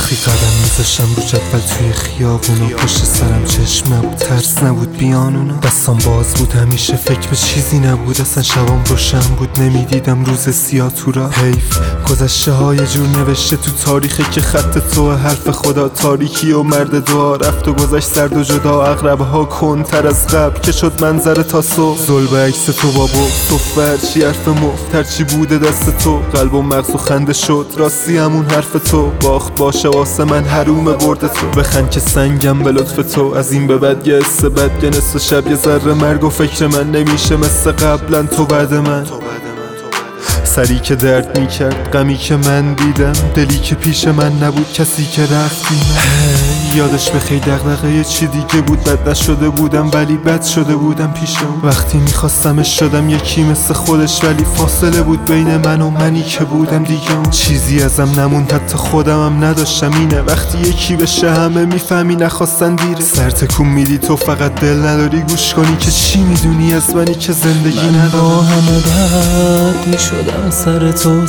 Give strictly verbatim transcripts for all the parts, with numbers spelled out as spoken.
وقتی قدم میذاشتم رو جدول توی خیابونا، پشت سرم چشم نبود، ترس نبود بیانونا، دستام باز بود، همیشه فکر به چیزی نبود، اصلا شبام روشن بود، نمیدیدم روز سیاه تو را. حیف گذشته های جور نوشته تو تاریخه که خط تو حرف خدا تاریکی و مرد دعا رفت و گذشت سرد و جدا، اغربه ها کنتر از قبل که شد منظر تا صبح، ظلم عکس تو بابا صف هرچی حرف مفت هرچی بوده دست تو، قلب و مغز و خنده شد راستی همون حرف تو، باخت باشه واسه من حروم برد تو، بخند که سنگم به لطف تو، از این به بعد یه حس بد یه نصف شب یه ذره مرگ و فکر من نمیشه مثل قبلا تو بعد من، سری که درد میکرد، غمی که من دیدم، دلی که پیش من نبود، کسی که رفتی من یادش بخیر دغدغه یه چی دیگه بود، بد نشده بودم ولی بد شده بودم پیش اون، وقتی میخواستمش شدم یکی مثل خودش، ولی فاصله بود بین من و منی که بودم دیگه، اون چیزی ازم نموند حتی خودمم نداشتم، اینه وقتی یکی بشه همه میفهمی نخواستن دیره، سر تکون میدی تو فقط دل نداری گوش کنی که چی میدونی از منی که زندگی نداری. من با همه درد میشدم سر تو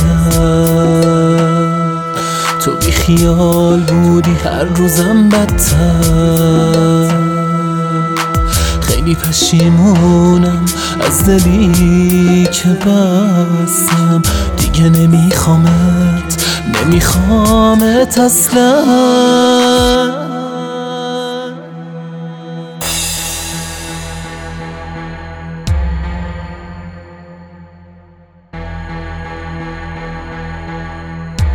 سردم، تو بی خیال بودی هر روزم بدتر، خیلی پشیمونم از دلی که بستم، دیگه نمیخوامت نمیخوامت اصلا.